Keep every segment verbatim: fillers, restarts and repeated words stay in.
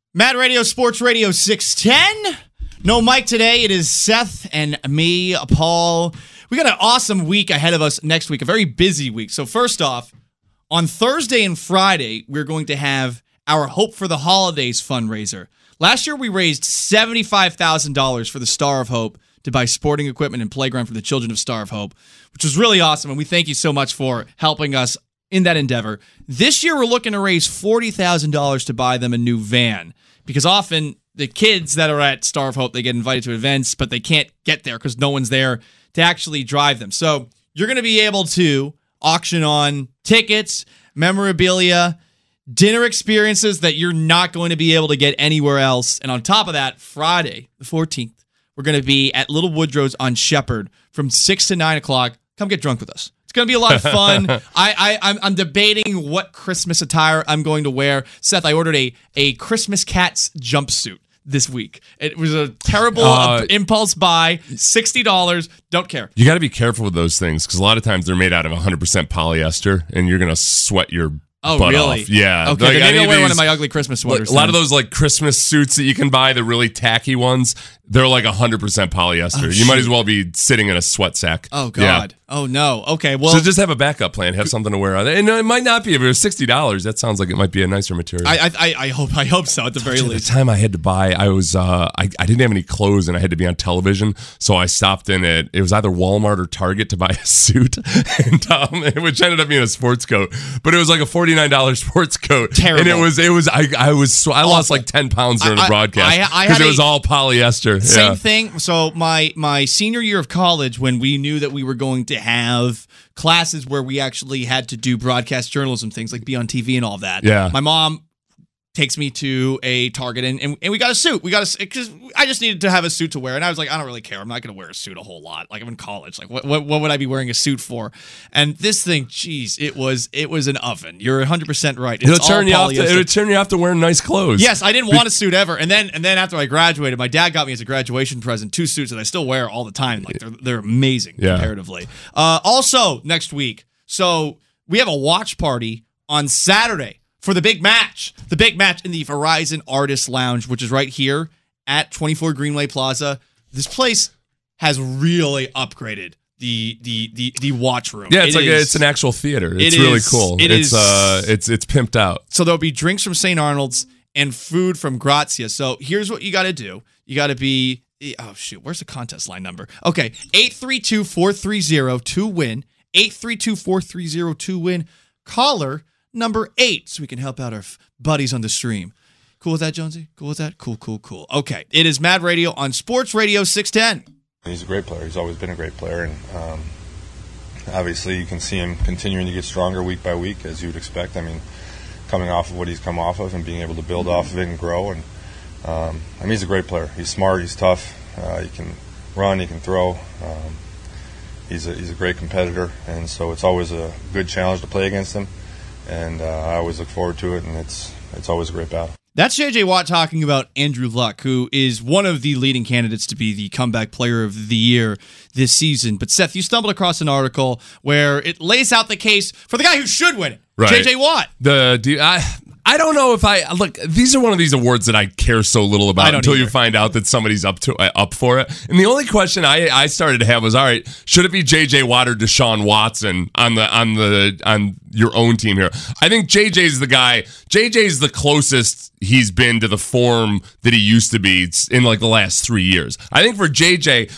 Mad Radio, Sports Radio six ten. No Mike today. It is Seth and me, Paul. We got an awesome week ahead of us next week, a very busy week. So first off, on Thursday and Friday, we're going to have our Hope for the Holidays fundraiser. Last year, we raised seventy-five thousand dollars for the Star of Hope to buy sporting equipment and playground for the children of Star of Hope, which was really awesome, and we thank you so much for helping us in that endeavor. This year, we're looking to raise forty thousand dollars to buy them a new van, because often the kids that are at Star of Hope, they get invited to events, but they can't get there because no one's there to actually drive them. So you're going to be able to auction on tickets, memorabilia, dinner experiences that you're not going to be able to get anywhere else. And on top of that, Friday, the fourteenth, we're going to be at Little Woodrow's on Shepherd from six to nine o'clock. Come get drunk with us. It's going to be a lot of fun. I, I, I'm, I'm debating what Christmas attire I'm going to wear. Seth, I ordered a, a Christmas Cats jumpsuit this week. It was a terrible uh, impulse buy, sixty dollars. Don't care. You got to be careful with those things because a lot of times they're made out of one hundred percent polyester, and you're going to sweat your Oh, butt really? off. Yeah. Okay, like, then maybe I'll wear these, one of my ugly Christmas sweaters. Like, a lot of those like Christmas suits that you can buy, the really tacky ones, they're like one hundred percent polyester. Oh, you shoot. might as well be sitting in a sweat sack. Oh, God. Yeah. Oh, no. Okay, well. So just have a backup plan. Have something to wear on it. And it might not be. If it was sixty dollars, that sounds like it might be a nicer material. I I, I hope I hope so, at the very you, least. The time I had to buy, I was uh, I, I didn't have any clothes and I had to be on television. So I stopped in at, it was either Walmart or Target to buy a suit, and um, which ended up being a sports coat. But it was like a forty-nine dollars sports coat. Terrible. And it was, it was I, I was, I lost Awful. like ten pounds during I, the broadcast I, I, I because it was a, all polyester. Same yeah. thing. So my my senior year of college, when we knew that we were going to have classes where we actually had to do broadcast journalism things like be on T V and all that. Yeah. My mom takes me to a Target and, and, and we got a suit. We got a because I just needed to have a suit to wear, and I was like, I don't really care. I'm not going to wear a suit a whole lot. Like I'm in college. Like what, what what would I be wearing a suit for? And this thing, geez, it was it was an oven. You're one hundred percent right. It's It'll turn all you off. To, polyester. it'll turn you off to wearing nice clothes. Yes, I didn't want a suit ever, and then and then after I graduated, my dad got me as a graduation present two suits that I still wear all the time. Like they're they're amazing yeah. comparatively. Uh, also next week, so we have a watch party on Saturday for the big match, the big match in the Verizon Artist Lounge, which is right here at twenty-four Greenway Plaza. This place has really upgraded the the the, the watch room. Yeah, it's it like is, a, it's an actual theater. It's it really is, cool. It it's is, uh it's it's pimped out. So there'll be drinks from Saint Arnold's and food from Grazia. So here's what you got to do. You got to be oh shoot, where's the contest line number? Okay, eight three two, four three zero, two win. eight three two, four three zero, two win. Caller number eight, so we can help out our f- buddies on the stream. Cool with that, Jonesy? Cool with that? Cool, cool, cool. Okay, it is Mad Radio on Sports Radio six ten. He's a great player. He's always been a great player, and um, obviously you can see him continuing to get stronger week by week, as you would expect. I mean, coming off of what he's come off of and being able to build off of it and grow. And um, I mean, he's a great player. He's smart. He's tough. Uh, he can run. He can throw. Um, he's a, he's a great competitor, and so it's always a good challenge to play against him. And uh, I always look forward to it, and it's it's always a great battle. That's J J Watt talking about Andrew Luck, who is one of the leading candidates to be the comeback player of the year this season. But Seth, you stumbled across an article where it lays out the case for the guy who should win it, right. J J Watt. The do I I don't know if I look. These are one of these awards that I care so little about until either. you find out that somebody's up to uh, up for it. And the only question I, I started to have was, all right, should it be J J Watt or Deshaun Watson on the on the on your own team here? I think J J's the guy. J J's the closest he's been to the form that he used to be in like the last three years. I think for J J,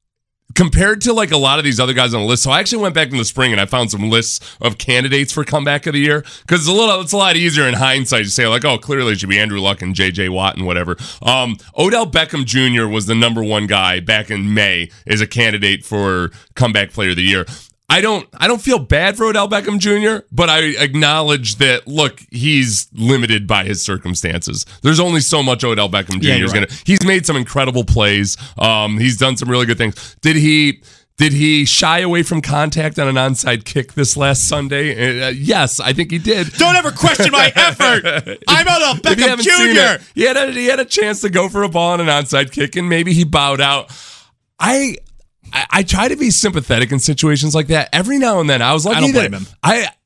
compared to like a lot of these other guys on the list, so I actually went back in the spring and I found some lists of candidates for comeback of the year because it's a little, it's a lot easier in hindsight to say like, oh, clearly it should be Andrew Luck and J J Watt and whatever. Um, Odell Beckham Junior was the number one guy back in May as a candidate for comeback player of the year. I don't I don't feel bad for Odell Beckham Junior, but I acknowledge that, look, he's limited by his circumstances. There's only so much Odell Beckham Junior Yeah, is right. going to. He's made some incredible plays. Um, he's done some really good things. Did he did he shy away from contact on an onside kick this last Sunday? Uh, yes, I think he did. Don't ever question my effort. I'm Odell If you Beckham haven't seen Junior it, He had a, he had a chance to go for a ball on an onside kick, and maybe he bowed out. I I, I try to be sympathetic in situations like that. Every now and then, I was lucky I don't that blame him. I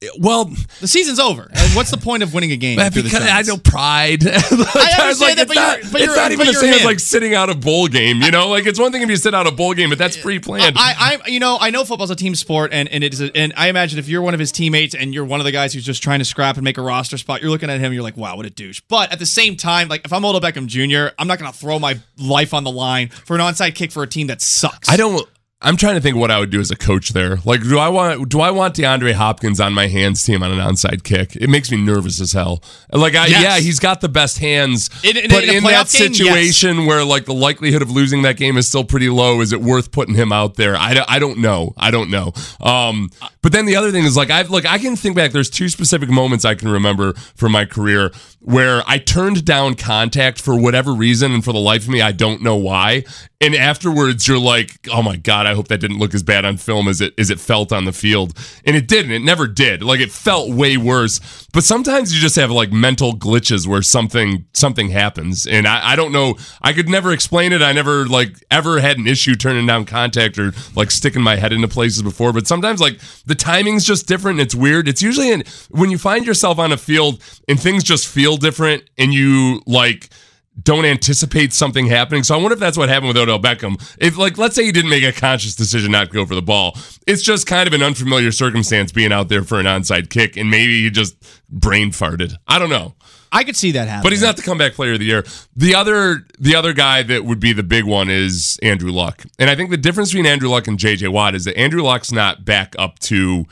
Well, the season's over. And what's the point of winning a game? Because through the I know pride. like, I understand like, that, it's but not, you're, but it's you're, not even but the you're same him. as like sitting out a bowl game. You know, like it's one thing if you sit out a bowl game, but that's pre-planned. I, I, you know, I know football's a team sport, and and it is, a, and I imagine if you're one of his teammates and you're one of the guys who's just trying to scrap and make a roster spot, you're looking at him, and you're like, wow, what a douche. But at the same time, like if I'm Odell Beckham Junior, I'm not going to throw my life on the line for an onside kick for a team that sucks. I don't. I'm trying to think what I would do as a coach there. Like, do I want do I want DeAndre Hopkins on my hands team on an onside kick? It makes me nervous as hell. Like, I, Yes. yeah, he's got the best hands, In- in- but in a in that playoff game, situation where like the likelihood of losing that game is still pretty low, is it worth putting him out there? I, don't- I don't know. I don't know. Um, but then the other thing is like I've like I can think back. There's two specific moments I can remember from my career where I turned down contact for whatever reason, and for the life of me, I don't know why. And afterwards, you're like, oh my God, I hope that didn't look as bad on film as it as it felt on the field. And it didn't. It never did. Like, it felt way worse. But sometimes you just have like mental glitches where something something happens. And I, I don't know. I could never explain it. I never like ever had an issue turning down contact or like sticking my head into places before. But sometimes like the timing's just different. And it's weird. It's usually in, when you find yourself on a field and things just feel different and you like don't anticipate something happening. So I wonder if that's what happened with Odell Beckham. If, like, let's say he didn't make a conscious decision not to go for the ball. It's just kind of an unfamiliar circumstance being out there for an onside kick, and maybe he just brain farted. I don't know. I could see that happen. But he's not the comeback player of the year. The other the other guy that would be the big one is Andrew Luck. And I think the difference between Andrew Luck and J J Watt is that Andrew Luck's not back up to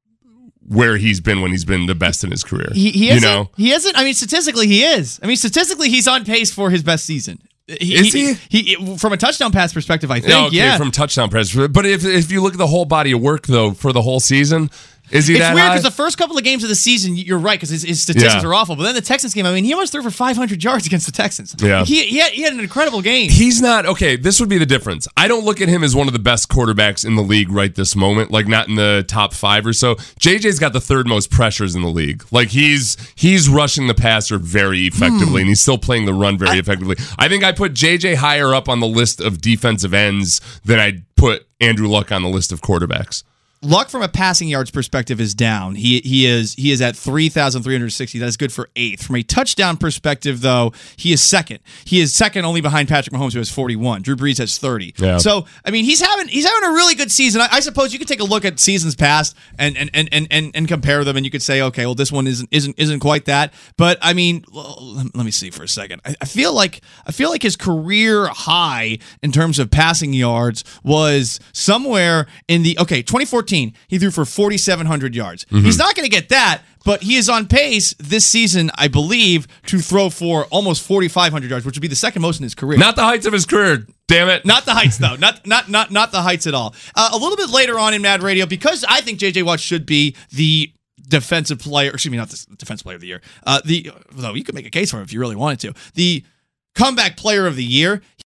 where he's been when he's been the best in his career. He, he you isn't, know? he isn't. I mean, statistically, he is. I mean, statistically, he's on pace for his best season. He, Is he? he? He from a touchdown pass perspective, I think. Yeah, okay, yeah, from touchdown press. But if if you look at the whole body of work though for the whole season, is he it's that weird high? because the first couple of games of the season, you're right, because his, his statistics Yeah. are awful. But then the Texans game, I mean, he almost threw for five hundred yards against the Texans. Yeah. he he had, he had an incredible game. He's not okay. This would be the difference. I don't look at him as one of the best quarterbacks in the league right this moment. Like not in the top five or so. J J's got the third most pressures in the league. Like he's he's rushing the passer very effectively, and he's still playing the run very effectively. I think I put J J higher up on the list of defensive ends than I put Andrew Luck on the list of quarterbacks. Luck from a passing yards perspective is down. He he is he is at three thousand three hundred sixty. That is good for eighth. From a touchdown perspective, though, he is second. He is second only behind Patrick Mahomes, who has forty-one. Drew Brees has thirty. Yeah. So I mean, he's having he's having a really good season. I, I suppose you could take a look at seasons past and and, and, and, and and compare them, and you could say, okay, well, this one isn't isn't isn't quite that. But I mean, let me see for a second. I, I feel like I feel like his career high in terms of passing yards was somewhere in the okay twenty fourteen. He threw for forty-seven hundred yards. Mm-hmm. He's not going to get that, but he is on pace this season, I believe, to throw for almost forty-five hundred yards, which would be the second most in his career. Not the heights of his career, damn it. Not the heights, though. Not not not not the heights at all. Uh, a little bit later on in Mad Radio, because I think J J Watt should be the defensive player, excuse me, not the defensive player of the year. Uh, the though you could make a case for him if you really wanted to. The comeback player of the year.